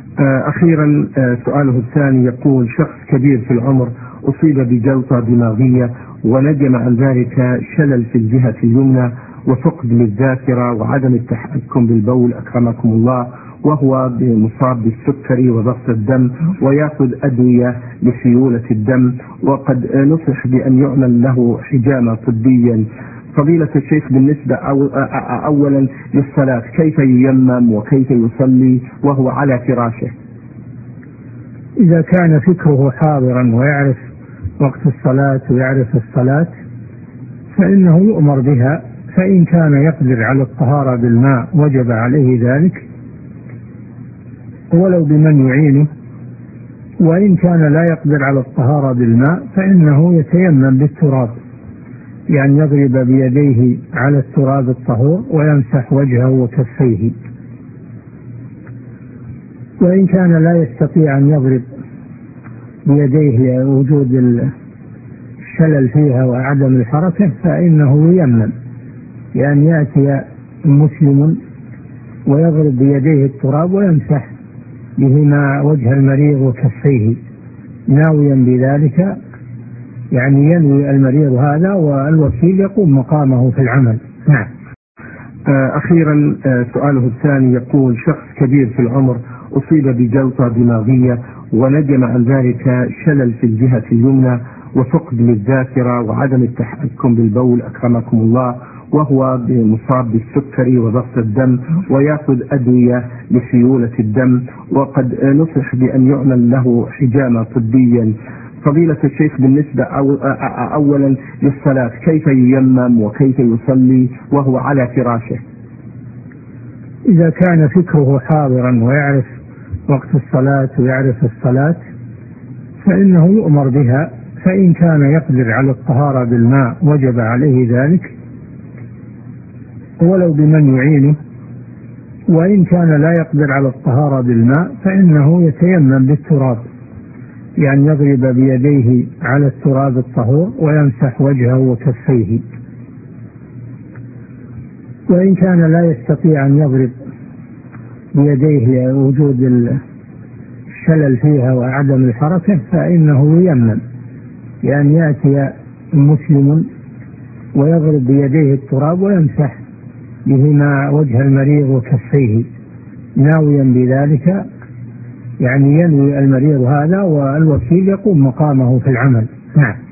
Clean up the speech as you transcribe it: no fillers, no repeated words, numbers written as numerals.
أخيرا سؤاله الثاني يقول: شخص كبير في العمر أصيب بجلطة دماغية ونجم عن ذلك شلل في الجهة اليمنى وفقد للذاكرة وعدم التحكم بالبول أكرمكم الله، وهو مصاب بالسكري وضغط الدم ويأخذ أدوية لسيولة الدم، وقد نصح بأن يعمل له حجامة طبيا. فضيلة الشيخ، بالنسبة أولا للصلاة كيف ييمم وكيف يصلي وهو على فراشه؟ إذا كان فكره حاضرا ويعرف وقت الصلاة ويعرف الصلاة فإنه يؤمر بها، فإن كان يقدر على الطهارة بالماء وجب عليه ذلك ولو بمن يعينه، وإن كان لا يقدر على الطهارة بالماء فإنه يتيمم بالتراب، يعني يضرب بيديه على التراب الطهور ويمسح وجهه وكفيه. وإن كان لا يستطيع أن يضرب بيديه لوجود الشلل فيها وعدم الحركة فإنه ييمم، يعني يأتي مسلم ويضرب بيديه التراب ويمسح بهما وجه المريض وكفيه ناويا بذلك، يعني ينوي المريض هذا والوكيل يقوم مقامه في العمل. نعم. أخيرا سؤاله الثاني يقول: شخص كبير في العمر أصيب بجلطة دماغية ونجم عن ذلك شلل في الجهة اليمنى وفقد للذاكرة وعدم التحكم بالبول أكرمكم الله، وهو مصاب بالسكري وضغط الدم ويأخذ أدوية لسيولة الدم، وقد نصح بأن يعمل له حجامة طبيا. فضيلة الشيخ، بالنسبة أولا للصلاة كيف ييمم وكيف يصلي وهو على فراشه؟ إذا كان فكره حاضرا ويعرف وقت الصلاة ويعرف الصلاة فإنه يؤمر بها، فإن كان يقدر على الطهارة بالماء وجب عليه ذلك ولو بمن يعينه، وإن كان لا يقدر على الطهارة بالماء فإنه يتيمم بالتراب، يعني يضرب بيديه على التراب الطهور ويمسح وجهه وكفيه. وإن كان لا يستطيع أن يضرب بيديه لوجود الشلل فيها وعدم الحركة فإنه ييمم، يعني يأتي مسلم ويضرب بيديه التراب ويمسح بهما وجه المريض وكفيه ناويا بذلك، يعني ينوي المريض هذا والوكيل يقوم مقامه في العمل. نعم.